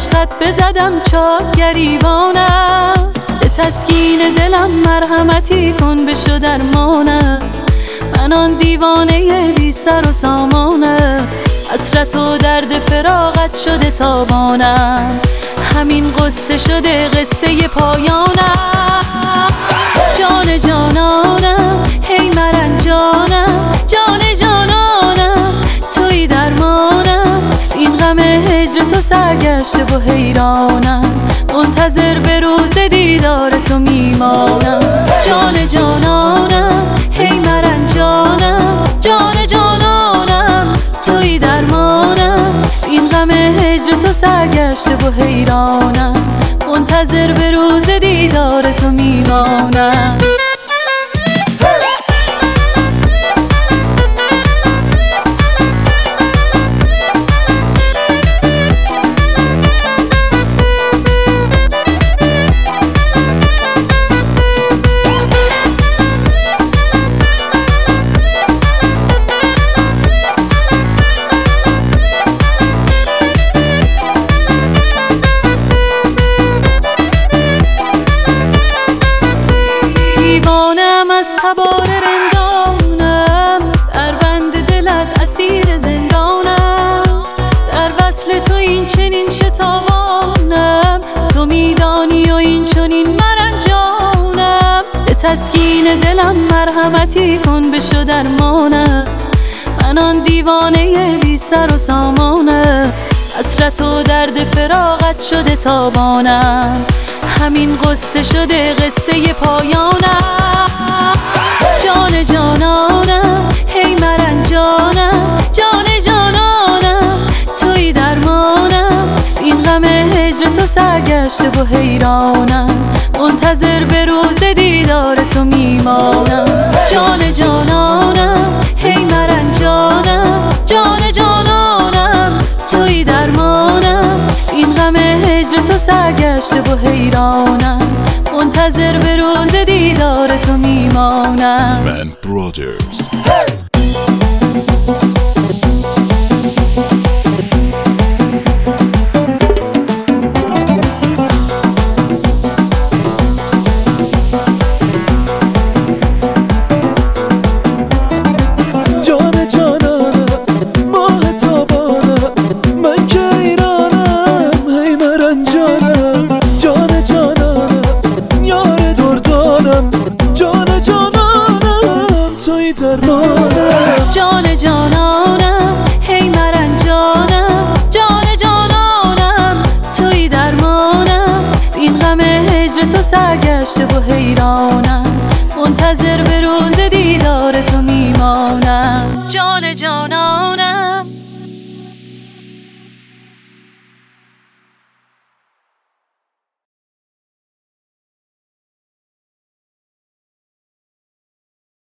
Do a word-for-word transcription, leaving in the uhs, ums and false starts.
عشقت بزدم چاک گریبانم، به تسکین دلم مرحمتی کن بشو درمانم. من آن دیوانه بی سر و سامانم، حسرت و درد فراقت شده تابانم، همین قصه شده قصه پایانم. جان جانانم هی مرنجانم، جان جانانم توی درمانم، این غم هجر تو سرگشته و حیرانم، منتظر به روز دیدار تو میمانم. جان جانانم هی مرنجانم، جان جانانم توی درمانم، این غم هجر تو سرگشته و حیرانم، منتظر به روز دیدار تو میمانم. از تبار رندانم، در بند دلت اسیر زندانم، در وصل تو این چنین شتابانم، تو میدانی و این چنین مرنجانم، به تسکین دلم مرحمتی کن بشو درمانم. من آن دیوانه بی سر و سامانم، حسرت و درد فراقت شده تابانم، همین قصه شده قصه پایانم. جان جانانم هی مرنجانم، جان جانانم توی درمانم، این غم هجر تو سرگشته و حیرانم، منتظر به روز دیدار تو میمانم. جان جانانم هی مرنجانم، جان جانانم توی درمانم، این غم هجر تو سرگشته و حیرانم، منتظر به روز دیدار تو میمانم. Man Brothers. جان جانانم ماه تابانم، من که ایرانم هی مرنجانم، جان جانانم یار دردانم، جان جانانم توی درمانم. جان جانانم هی مرنجانم، جان جانانم توی درمانم، این غم هجر تو سرگشته و حیرانم، منتظر به روز دیدار تو میمانم. جان جانانم